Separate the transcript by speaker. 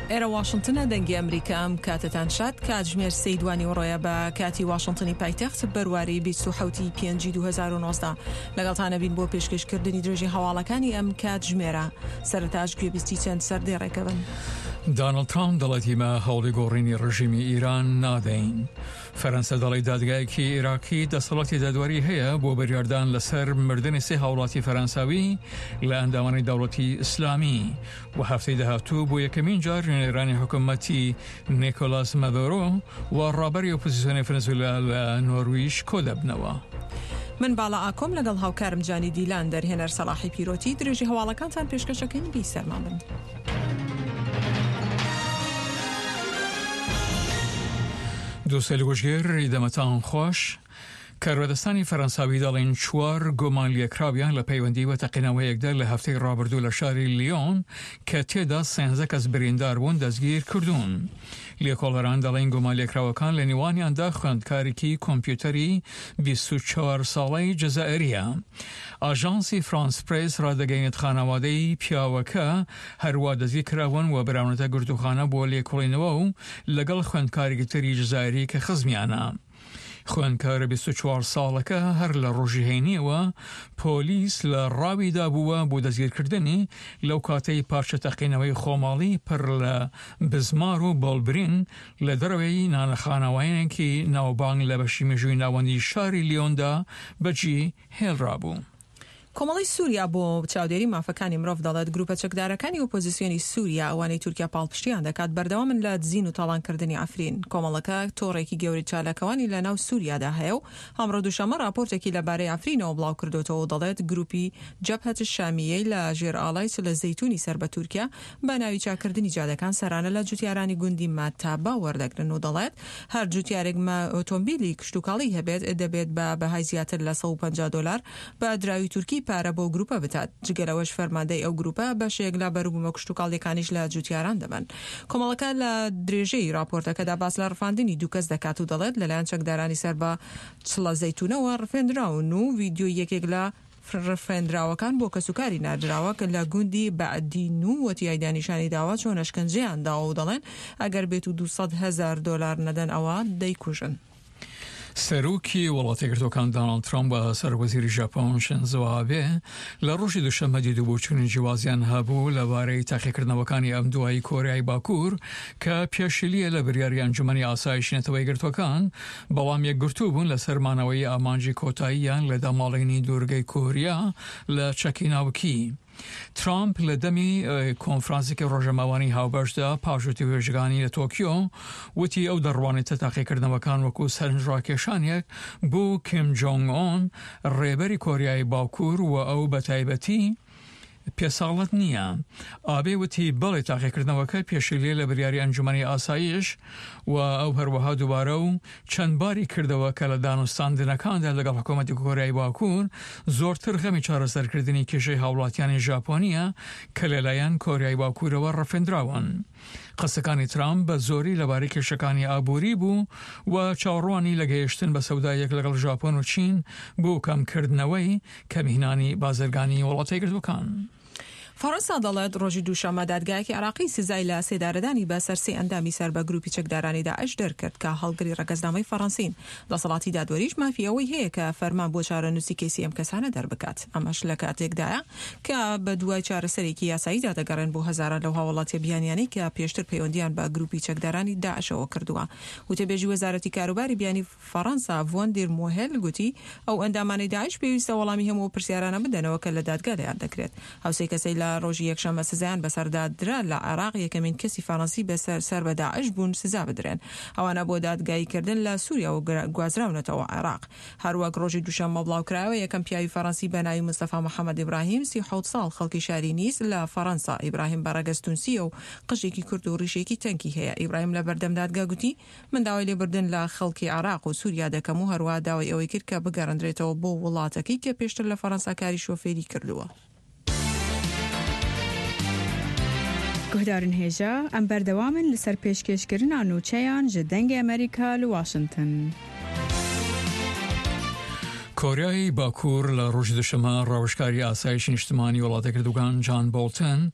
Speaker 1: ئێرە وااشنگتنە دەنگی ئەمریکام کاتتان شاد کاتژمێر سەیدوانی وڕۆیە بە کاتی واشنگتنی پایتەخت بەرواری 27 پێنجی 2019 لەگەڵتانە بین بۆ پێشکەشکردنی درێژی هەواڵەکانی ئەم کاتژمێرە سەرەتاش گوێبیستی چەند سەردێڕێکەبن.
Speaker 2: دانالد ترامپ دەڵێتی مە هەوڵی گۆڕینی ڕژیمی ئیران نادەین. فەرەنسا دەڵی دادگایەکی عێراقی دەسەڵاتی دادوەری هەیە بۆ بەریاردان لەسەر مردنی سێ هاوڵاتی فەرەنساوی لە ئەندامانی دەوڵەتی ئیسلامی و هەفتەی داهاتوو بۆ یەکەمین جار نێرانی حکوومەتی نیکۆلاس مادورۆ و ڕابەری ئۆپۆزیسیۆنی ڤەنزوێلا لە نۆرویج کۆ دەبنەوە.
Speaker 1: من باڵا ئاکۆم لەگەڵ هاوکارم جانی دیلان دەرهێنەر سەلاحی پیرۆتی درێژی هەواڵەکانتان پێشکەشەکەین بی سەرمان بن.
Speaker 2: دووسێ لەگۆژگێر ئیدەمەتان خۆش. کارۆدەستانی فەرەنساوی دەڵێن 4 گۆمان لێکراویان لە پەیوەندی بە تەقینەوەیەکدا لە هەفتەی ڕابردوو لە شاری لیۆن کە تێدا 13 کەس بریندار بوون دەستگیر کردوون. لێکۆڵەران دەڵێن گۆمان لێکراوەکان لە نێوانیاندا خوێندکارێکی کۆمپیوتەری 24 ساڵەی جەزائریە. ئاژانسی فرانس پرێس ڕادەگەیەنێت خانەوادەی پیاوەکە هەروە دەستگیر کراون و بەراونەتە گرتوخانە بۆ لێکۆڵینەوە و لەگەڵ خوێندکارێکی تری جەزائری کە خزمیانە. خوێندکارە 24 ساڵەکە هەر لە ڕۆژی هەینیەوە پۆلیس لە ڕاویدا بووە بۆ دەستگیرکردنی لەو کاتەی پارچە تەقینەوەی خۆماڵی پڕ لە بزمار و بۆڵبرین لە دەرەوەی نانەخانەوەیەکی ناوبانگ لە بەشی مێژووی ناوەندی شاری لیۆندا بەجی هێڵرابوو.
Speaker 1: کۆمەڵی سووریا بۆ چاودێری مافەکانی مرۆڤ دەڵێت گروپە چەکدارەکانی ئۆپۆزیسیۆنی سووریا ئەوانەی تورکیا پاڵپشتیان دەکات بەردەوامن لە دزین و تاڵانکردنی ئەفرین. کۆمەڵەکە تۆڕێکی گەوری چالاکەوانی لە ناو سووریادا هەیە و ئەمڕۆ دووشەمە راپۆرتێکی لەبارەی ئەفرینەوە بڵاو کردوتەوە و دەڵێت گروپی جەبهەت شامیەی لە ژێر ئاڵای لە زەیتونی سەر بە تورکیا بە ناوی چاکردنی جادەکان سەرانە لە جوتیارانی گوندی ماتابا وەردەگرن و دەڵێت هەر جوتیارێک ئۆتۆمبیلی کشتوکاڵی هەبێت دەبێت بە بەهای زیاتر لە $150 بە دراوی تورکی پارە بۆ گروپە بتات. جگەرەوەش فەرماندەی ئەو گروپە بەشێک لە بەروبوومە کشتوکاڵیەکانیش لە جوتیاران دەبن. کۆمەڵەکە لە درێژەی راپۆرتەکەدا باس لە ڕفاندنی دوو کەس دەکات و دەڵێت لەلایەن چەکدارانی سەر بە چڵە زەیتونەوە ڕفێنراون و ڤیدیۆ یەکێک لە ڕفێنراوەکان بۆ کەسوکاری نادراوە کە لە گوندی بەعدین و وەتیای دانیشانی داوا چۆن ئەشکەنجەیان داوە و دەڵێن ئەگەر بێت و $200,000 نەدەن ئەوە دەیکوژن.
Speaker 2: سەرۆکی وڵاتی یەکگرتووەکان دانالد ترامپ بە سەرۆکوەزیری ژاپۆن شینزۆ ئابێ لە ڕۆژی دووشەممە دیدوبووچوونی جیوازیان هەبوو لەبارەی تاقیکردنەوەکانی ئەم دوایی کۆریای باکوور کە پێشیلیە لە بریاری ئەنجومەنی ئاسایشی نەتەوەی یەکگرتووەکان بەڵام یەکگرتوو بوون لە سەرمانەوەی ئامانجی کۆتاییان لە داماڵێنی دوورگەی کوریا لە چەکی ناوکی. ترامپ لە دەمی کۆنفرانسێکی ڕۆژەماوانی هاوبەشدا پاژوتی وێژگانی لە تۆکیۆ وتی ئەو دەڕوانێتە تاقیکردنەوەکان وەکو سەرنجڕاکێشانێک بۆ کیم جۆنگ ئۆن ڕێبەری کۆریای باکوور و ئەو بە تایبەتی پێساڵت نییە. ئابێ وتی بەڵێ تاقیکردنەوەکە پێشیلێ لە بریاری ئەنجومەنی ئاسایش و ئەو هەروەها دووبارە و چەند باری کردەوە کە لە دانوستاندنەکاندا لەگەڵ حکوومەتی کۆریای باکوور زۆرتر غەمی چارەسەرکردنی کێشەی هاوڵاتیانی ژاپۆنیە کە لەلایەن کۆریای باکوورەوە ڕەفێنراون. قسەکانی ترامپ بە زۆری لەبارەی کێشەکانی ئابووری بوو و چاوەڕوانی لە گەیشتن بە سەودایەک لەگەڵ ژاپۆن و چین بۆ کەمکردنەوەی کەمیهنانی بازرگانی وڵاتە یەکگرتووەکان.
Speaker 1: فەڕەنسا دەڵێت ڕۆژی دووشەممە دادگایەکی عێراقی سزای لە سێدارەدانی بە سەر سێ ئەندامی سەر بە گروپی چەکدارانی داعش دەرکرد کە هەڵگری ڕەگەزنامەی فەڕەنسین. دەسەڵاتی دادوەریش مافیەوەی هەیە کە فەرمان بۆ چارەنووسی کێسی ئەم کەسانە دەربکات. ئەمەش لە کاتێکدایە کە بە دوای چارەسەرێکی یاساییدا دەگەڕێن بۆ هەزاران لەو هاوڵاتیە بیانیانەی کە پێشتر پەیوەندیان بە گروپی چەکدارانی داعشەوە کردووە. وتەبێژی وەزارەتی کاروباری بیانی فەڕەنسا ڤۆن دیر مۆهێل گوتی ئەو ئەندامانی داعش پێویستە وەڵامی هەموو پرسیارانە بدەنەوە کە لە دادگا دەیان دەکرێت. هەوسەی کەسەی لە ڕۆژی یەکشەممە سزایان بەسەردادرا لە عێراق یەکەمین کەسی فەڕەنسی بەسەر سەر بە داعش بوون سزا بدرێن. ئەوانە بۆ دادگاییکردن لە سووریا و گوازراونەتەوە عێراق. هەروەک ڕۆژی دووشەممە بڵاوکراوە یەکەم پیاوی فەڕەنسی بە ناوی مستەفا محەممەد ئیبراهیم 37 ساڵ خەڵکی شاری نیس لە فەڕەنسا. ئیبراهیم بەڕەگەستونسیە و قژێکی کورد و ڕیشێکی تەنکی هەیە. ئیبراهیم لە بەردەم دادگا گوتی من داوای لێبردن لە خەڵکی عێراق و سووریا دەکەم و هەروە داوای ئەوەی کرد کە بگەڕێنرێتەوە بۆ وڵاتەکەی کە پێشتر لە فەڕەنسا کاری شۆفێری کردووە.
Speaker 3: گوهدارن هێژە ئەم بەردەوامن لەسەر پێشکەشکردنا نوچەیان ji dengê Amerîka li Washington.
Speaker 2: کۆریای باکوور لە ڕۆژی دووشەممە ڕاوشکاری ئاسایشی نیشتمانی وڵاتە کردوگان جان بۆڵتن